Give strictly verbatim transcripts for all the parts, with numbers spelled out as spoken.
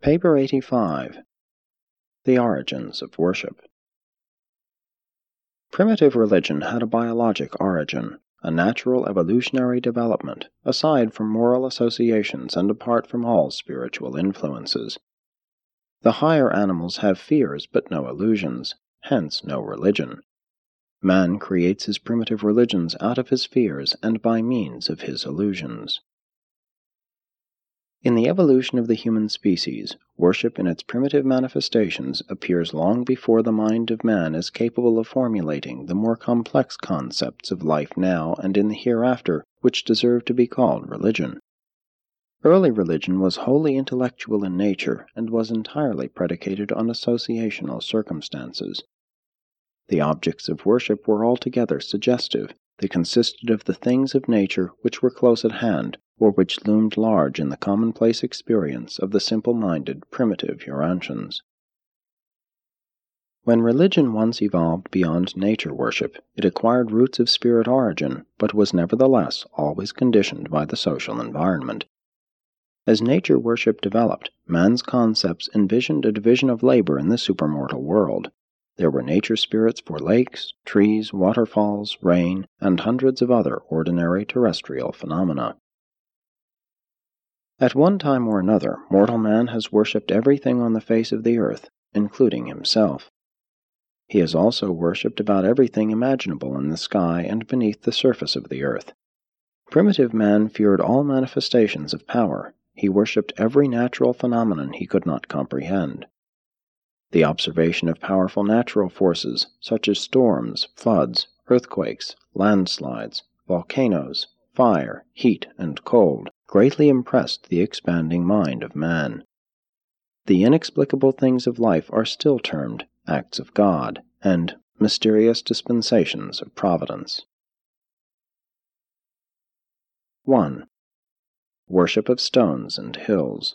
Paper eighty-five. The Origins of Worship. Primitive religion had a biologic origin, a natural evolutionary development, aside from moral associations and apart from all spiritual influences. The higher animals have fears but no illusions, hence no religion. Man creates his primitive religions out of his fears and by means of his illusions. In the evolution of the human species, worship in its primitive manifestations appears long before the mind of man is capable of formulating the more complex concepts of life now and in the hereafter which deserve to be called religion. Early religion was wholly intellectual in nature and was entirely predicated on associational circumstances. The objects of worship were altogether suggestive. They consisted of the things of nature which were close at hand, or which loomed large in the commonplace experience of the simple-minded, primitive Urantians. When religion once evolved beyond nature worship, it acquired roots of spirit origin, but was nevertheless always conditioned by the social environment. As nature worship developed, man's concepts envisioned a division of labor in the supermortal world. There were nature spirits for lakes, trees, waterfalls, rain, and hundreds of other ordinary terrestrial phenomena. At one time or another, mortal man has worshipped everything on the face of the earth, including himself. He has also worshipped about everything imaginable in the sky and beneath the surface of the earth. Primitive man feared all manifestations of power. He worshipped every natural phenomenon he could not comprehend. The observation of powerful natural forces, such as storms, floods, earthquakes, landslides, volcanoes, fire, heat, and cold, greatly impressed the expanding mind of man. The inexplicable things of life are still termed acts of God and mysterious dispensations of providence. one. Worship of stones and hills.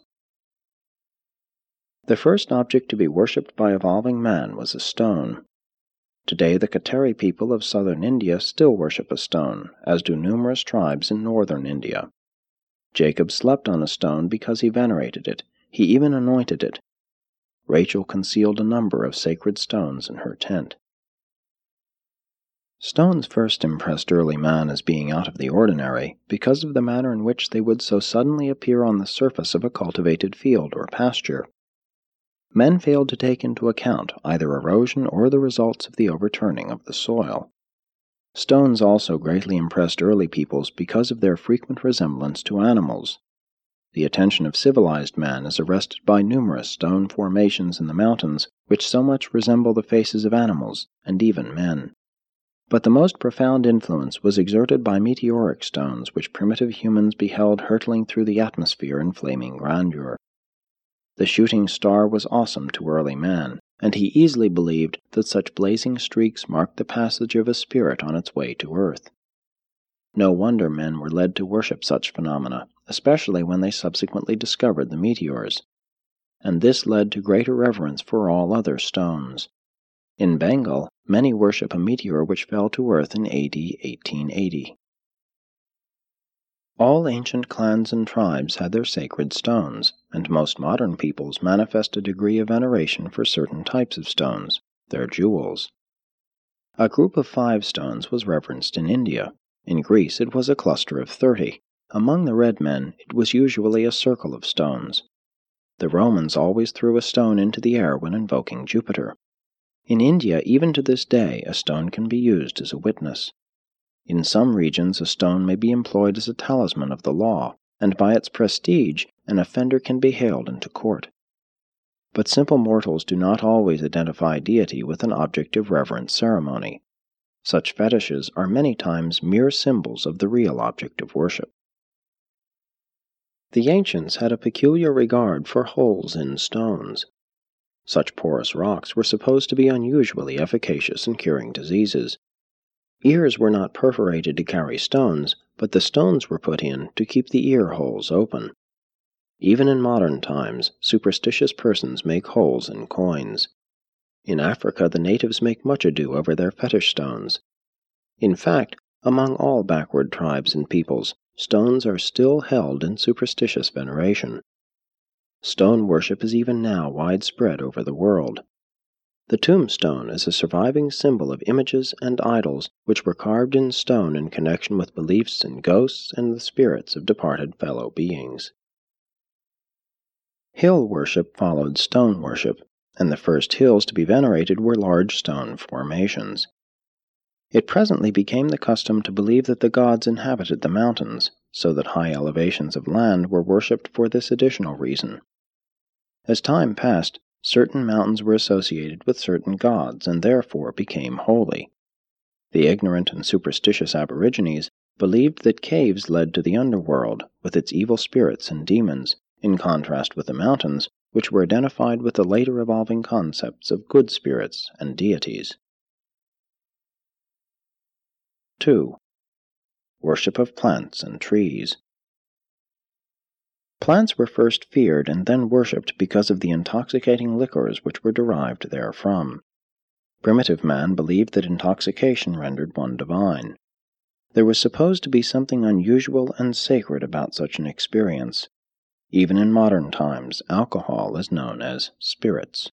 The first object to be worshipped by evolving man was a stone. Today the Kateri people of southern India still worship a stone, as do numerous tribes in northern India. Jacob slept on a stone because he venerated it. He even anointed it. Rachel concealed a number of sacred stones in her tent. Stones first impressed early man as being out of the ordinary because of the manner in which they would so suddenly appear on the surface of a cultivated field or pasture. Men failed to take into account either erosion or the results of the overturning of the soil. Stones also greatly impressed early peoples because of their frequent resemblance to animals. The attention of civilized man is arrested by numerous stone formations in the mountains which so much resemble the faces of animals and even men. But the most profound influence was exerted by meteoric stones which primitive humans beheld hurtling through the atmosphere in flaming grandeur. The shooting star was awesome to early man, and he easily believed that such blazing streaks marked the passage of a spirit on its way to earth. No wonder men were led to worship such phenomena, especially when they subsequently discovered the meteors. And this led to greater reverence for all other stones. In Bengal, many worship a meteor which fell to earth in A D eighteen eighty. All ancient clans and tribes had their sacred stones, and most modern peoples manifest a degree of veneration for certain types of stones, their jewels. A group of five stones was reverenced in India. In Greece it was a cluster of thirty. Among the red men it was usually a circle of stones. The Romans always threw a stone into the air when invoking Jupiter. In India, even to this day, a stone can be used as a witness. In some regions, a stone may be employed as a talisman of the law, and by its prestige, an offender can be haled into court. But simple mortals do not always identify deity with an object of reverent ceremony. Such fetishes are many times mere symbols of the real object of worship. The ancients had a peculiar regard for holes in stones. Such porous rocks were supposed to be unusually efficacious in curing diseases. Ears were not perforated to carry stones, but the stones were put in to keep the ear holes open. Even in modern times, superstitious persons make holes in coins. In Africa, the natives make much ado over their fetish stones. In fact, among all backward tribes and peoples, stones are still held in superstitious veneration. Stone worship is even now widespread over the world. The tombstone is a surviving symbol of images and idols which were carved in stone in connection with beliefs in ghosts and the spirits of departed fellow beings. Hill worship followed stone worship, and the first hills to be venerated were large stone formations. It presently became the custom to believe that the gods inhabited the mountains, so that high elevations of land were worshipped for this additional reason. As time passed, certain mountains were associated with certain gods and therefore became holy. The ignorant and superstitious aborigines believed that caves led to the underworld, with its evil spirits and demons, in contrast with the mountains, which were identified with the later evolving concepts of good spirits and deities. two. Worship of plants and trees. Plants were first feared and then worshipped because of the intoxicating liquors which were derived therefrom. Primitive man believed that intoxication rendered one divine. There was supposed to be something unusual and sacred about such an experience. Even in modern times, alcohol is known as spirits.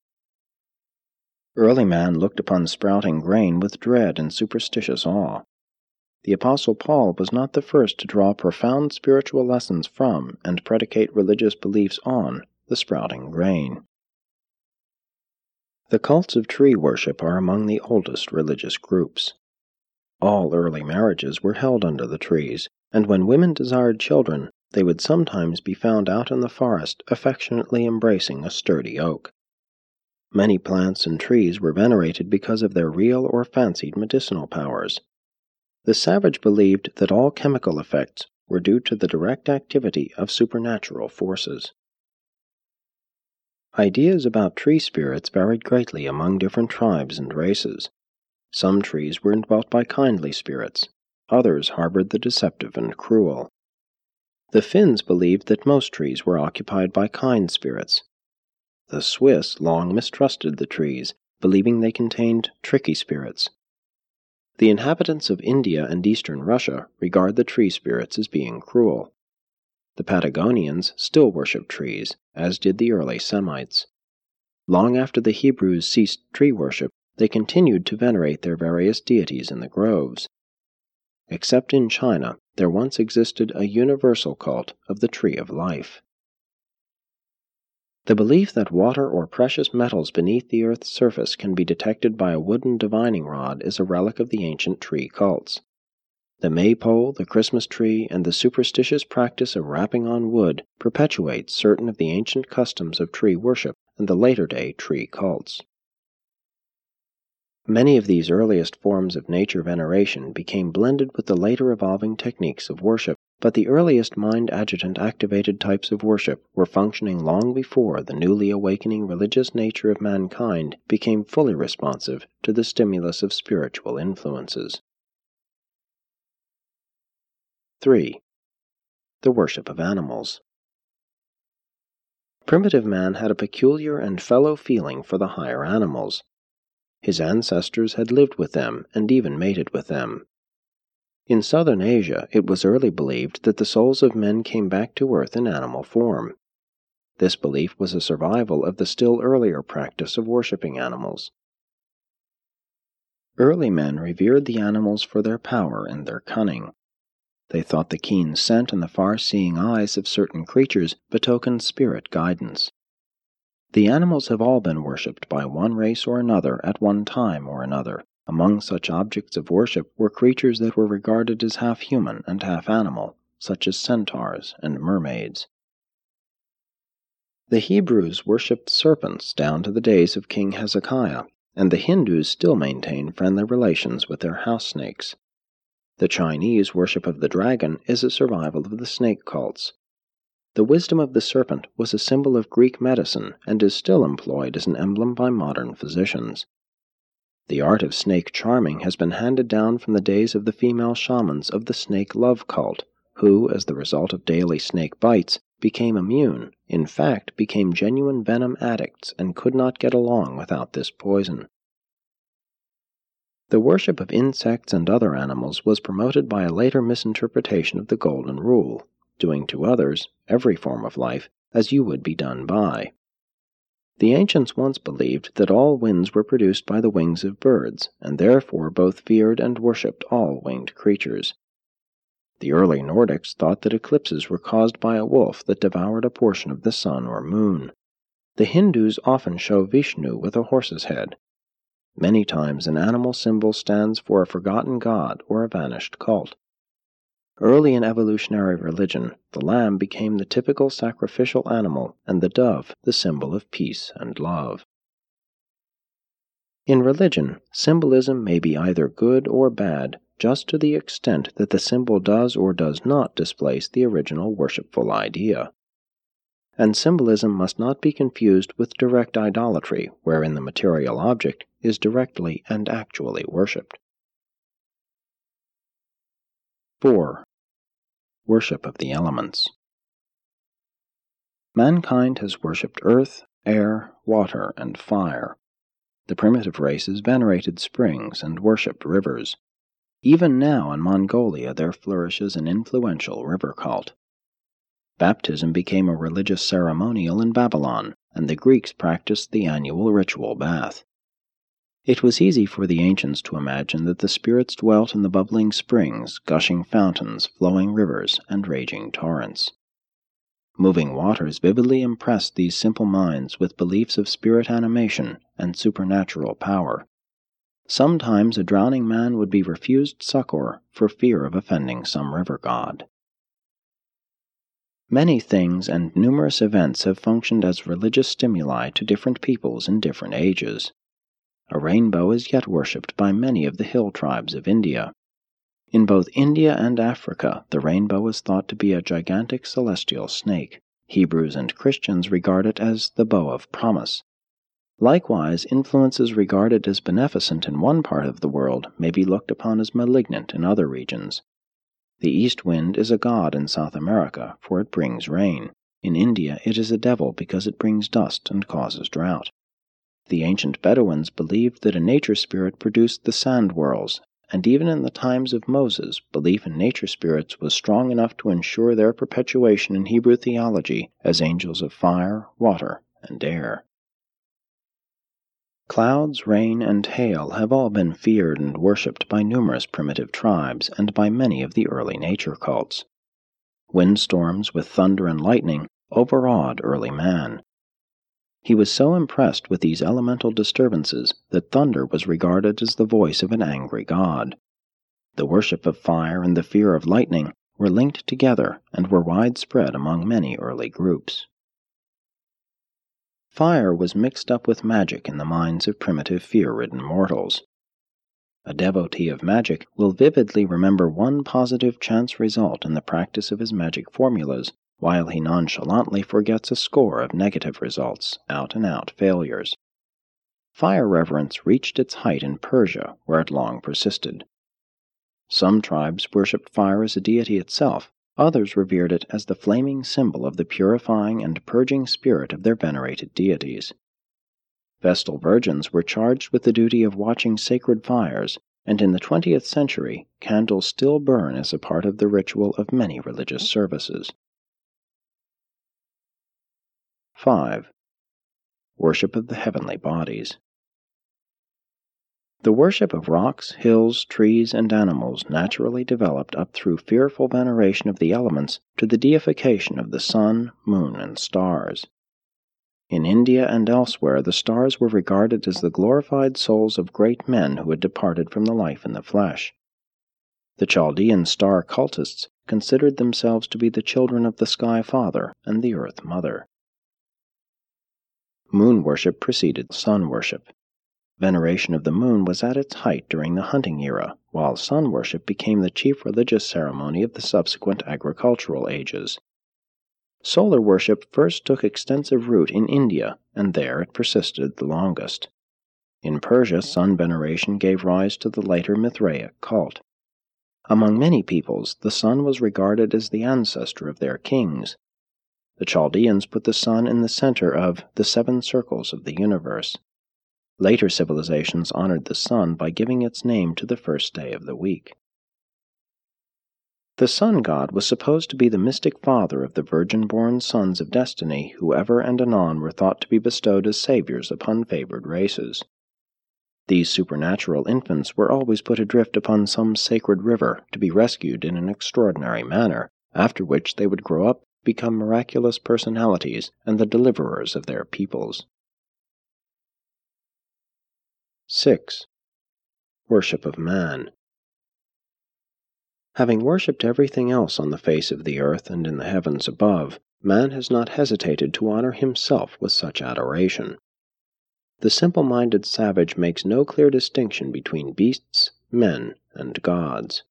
Early man looked upon sprouting grain with dread and superstitious awe. The Apostle Paul was not the first to draw profound spiritual lessons from and predicate religious beliefs on the sprouting grain. The cults of tree worship are among the oldest religious groups. All early marriages were held under the trees, and when women desired children, they would sometimes be found out in the forest affectionately embracing a sturdy oak. Many plants and trees were venerated because of their real or fancied medicinal powers. The savage believed that all chemical effects were due to the direct activity of supernatural forces. Ideas about tree spirits varied greatly among different tribes and races. Some trees were indwelt by kindly spirits, others harbored the deceptive and cruel. The Finns believed that most trees were occupied by kind spirits. The Swiss long mistrusted the trees, believing they contained tricky spirits. The inhabitants of India and eastern Russia regard the tree spirits as being cruel. The Patagonians still worship trees, as did the early Semites. Long after the Hebrews ceased tree worship, they continued to venerate their various deities in the groves. Except in China, there once existed a universal cult of the Tree of Life. The belief that water or precious metals beneath the earth's surface can be detected by a wooden divining rod is a relic of the ancient tree cults. The maypole, the Christmas tree, and the superstitious practice of rapping on wood perpetuate certain of the ancient customs of tree worship and the later-day tree cults. Many of these earliest forms of nature veneration became blended with the later evolving techniques of worship, but the earliest mind-adjutant-activated types of worship were functioning long before the newly awakening religious nature of mankind became fully responsive to the stimulus of spiritual influences. three. The worship of animals. Primitive man had a peculiar and fellow feeling for the higher animals. His ancestors had lived with them and even mated with them. In southern Asia, it was early believed that the souls of men came back to earth in animal form. This belief was a survival of the still earlier practice of worshipping animals. Early men revered the animals for their power and their cunning. They thought the keen scent and the far-seeing eyes of certain creatures betokened spirit guidance. The animals have all been worshipped by one race or another at one time or another. Among such objects of worship were creatures that were regarded as half human and half animal, such as centaurs and mermaids. The Hebrews worshipped serpents down to the days of King Hezekiah, and the Hindus still maintain friendly relations with their house snakes. The Chinese worship of the dragon is a survival of the snake cults. The wisdom of the serpent was a symbol of Greek medicine and is still employed as an emblem by modern physicians. The art of snake charming has been handed down from the days of the female shamans of the snake love cult, who, as the result of daily snake bites, became immune, in fact became genuine venom addicts and could not get along without this poison. The worship of insects and other animals was promoted by a later misinterpretation of the Golden Rule, doing to others, every form of life, as you would be done by. The ancients once believed that all winds were produced by the wings of birds, and therefore both feared and worshipped all winged creatures. The early Nordics thought that eclipses were caused by a wolf that devoured a portion of the sun or moon. The Hindus often show Vishnu with a horse's head. Many times an animal symbol stands for a forgotten god or a vanished cult. Early in evolutionary religion, the lamb became the typical sacrificial animal and the dove the symbol of peace and love. In religion, symbolism may be either good or bad, just to the extent that the symbol does or does not displace the original worshipful idea. And symbolism must not be confused with direct idolatry, wherein the material object is directly and actually worshipped. four. Worship of the elements. Mankind has worshipped earth, air, water, and fire. The primitive races venerated springs and worshipped rivers. Even now in Mongolia there flourishes an influential river cult. Baptism became a religious ceremonial in Babylon, and the Greeks practiced the annual ritual bath. It was easy for the ancients to imagine that the spirits dwelt in the bubbling springs, gushing fountains, flowing rivers, and raging torrents. Moving waters vividly impressed these simple minds with beliefs of spirit animation and supernatural power. Sometimes a drowning man would be refused succor for fear of offending some river god. Many things and numerous events have functioned as religious stimuli to different peoples in different ages. A rainbow is yet worshipped by many of the hill tribes of India. In both India and Africa, the rainbow is thought to be a gigantic celestial snake. Hebrews and Christians regard it as the bow of promise. Likewise, influences regarded as beneficent in one part of the world may be looked upon as malignant in other regions. The east wind is a god in South America, for it brings rain. In India it is a devil because it brings dust and causes drought. The ancient Bedouins believed that a nature spirit produced the sand whirls, and even in the times of Moses, belief in nature spirits was strong enough to ensure their perpetuation in Hebrew theology as angels of fire, water, and air. Clouds, rain, and hail have all been feared and worshipped by numerous primitive tribes and by many of the early nature cults. Windstorms with thunder and lightning overawed early man. He was so impressed with these elemental disturbances that thunder was regarded as the voice of an angry god. The worship of fire and the fear of lightning were linked together and were widespread among many early groups. Fire was mixed up with magic in the minds of primitive fear-ridden mortals. A devotee of magic will vividly remember one positive chance result in the practice of his magic formulas, while he nonchalantly forgets a score of negative results, out-and-out failures. Fire reverence reached its height in Persia, where it long persisted. Some tribes worshipped fire as a deity itself, others revered it as the flaming symbol of the purifying and purging spirit of their venerated deities. Vestal virgins were charged with the duty of watching sacred fires, and in the twentieth century, candles still burn as a part of the ritual of many religious services. five. Worship of the heavenly bodies. The worship of rocks, hills, trees, and animals naturally developed up through fearful veneration of the elements to the deification of the sun, moon, and stars. In India and elsewhere, the stars were regarded as the glorified souls of great men who had departed from the life in the flesh. The Chaldean star cultists considered themselves to be the children of the Sky Father and the Earth Mother. Moon worship preceded sun worship. Veneration of the moon was at its height during the hunting era, while sun worship became the chief religious ceremony of the subsequent agricultural ages. Solar worship first took extensive root in India, and there it persisted the longest. In Persia, sun veneration gave rise to the later Mithraic cult. Among many peoples, the sun was regarded as the ancestor of their kings. The Chaldeans put the sun in the center of the seven circles of the universe. Later civilizations honored the sun by giving its name to the first day of the week. The sun god was supposed to be the mystic father of the virgin-born sons of destiny who ever and anon were thought to be bestowed as saviors upon favored races. These supernatural infants were always put adrift upon some sacred river to be rescued in an extraordinary manner, after which they would grow up, become miraculous personalities, and the deliverers of their peoples. six. Worship of man. Having worshipped everything else on the face of the earth and in the heavens above, man has not hesitated to honor himself with such adoration. The simple-minded savage makes no clear distinction between beasts, men, and gods.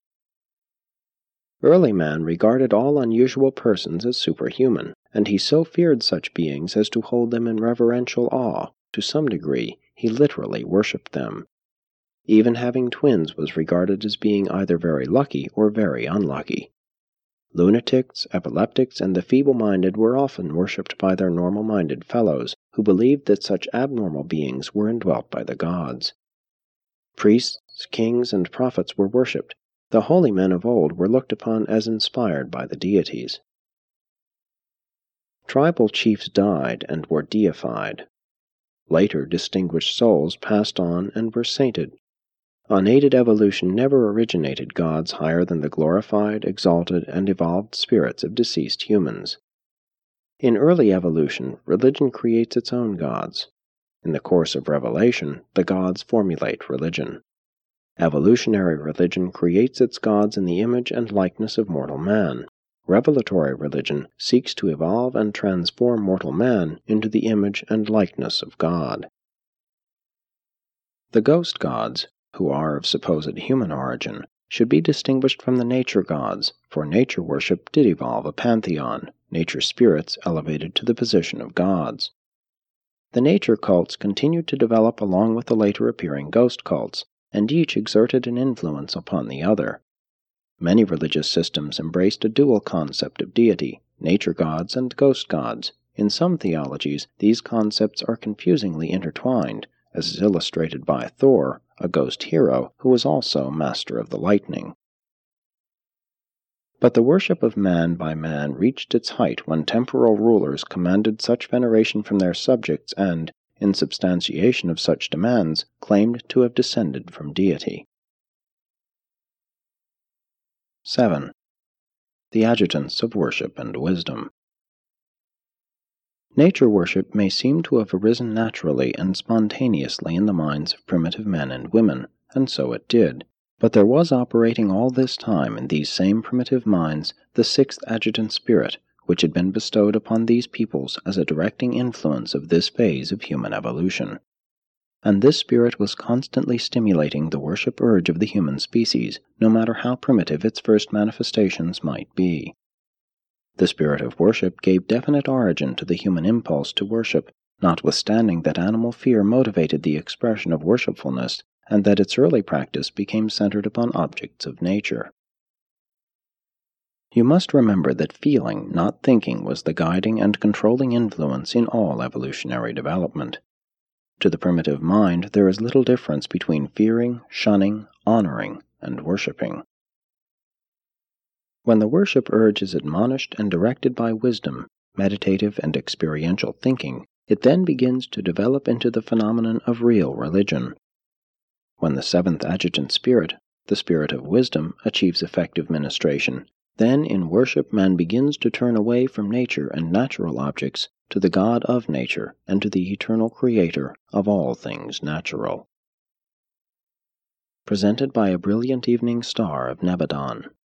Early man regarded all unusual persons as superhuman, and he so feared such beings as to hold them in reverential awe. To some degree, he literally worshipped them. Even having twins was regarded as being either very lucky or very unlucky. Lunatics, epileptics, and the feeble-minded were often worshipped by their normal-minded fellows, who believed that such abnormal beings were indwelt by the gods. Priests, kings, and prophets were worshipped. The holy men of old were looked upon as inspired by the deities. Tribal chiefs died and were deified. Later, distinguished souls passed on and were sainted. Unaided evolution never originated gods higher than the glorified, exalted, and evolved spirits of deceased humans. In early evolution, religion creates its own gods. In the course of revelation, the gods formulate religion. Evolutionary religion creates its gods in the image and likeness of mortal man. Revelatory religion seeks to evolve and transform mortal man into the image and likeness of God. The ghost gods, who are of supposed human origin, should be distinguished from the nature gods, for nature worship did evolve a pantheon, nature spirits elevated to the position of gods. The nature cults continued to develop along with the later appearing ghost cults, and each exerted an influence upon the other. Many religious systems embraced a dual concept of deity, nature gods and ghost gods. In some theologies, these concepts are confusingly intertwined, as is illustrated by Thor, a ghost hero who was also master of the lightning. But the worship of man by man reached its height when temporal rulers commanded such veneration from their subjects and, in substantiation of such demands, claimed to have descended from deity. seven. The adjutants of worship and wisdom. Nature worship may seem to have arisen naturally and spontaneously in the minds of primitive men and women, and so it did. But there was operating all this time in these same primitive minds the sixth adjutant spirit, which had been bestowed upon these peoples as a directing influence of this phase of human evolution. And this spirit was constantly stimulating the worship urge of the human species, no matter how primitive its first manifestations might be. The spirit of worship gave definite origin to the human impulse to worship, notwithstanding that animal fear motivated the expression of worshipfulness, and that its early practice became centered upon objects of nature. You must remember that feeling, not thinking, was the guiding and controlling influence in all evolutionary development. To the primitive mind, there is little difference between fearing, shunning, honoring, and worshipping. When the worship urge is admonished and directed by wisdom, meditative and experiential thinking, it then begins to develop into the phenomenon of real religion. When the seventh adjutant spirit, the spirit of wisdom, achieves effective ministration, then in worship man begins to turn away from nature and natural objects to the God of nature and to the eternal Creator of all things natural. Presented by a brilliant evening star of Nebadon.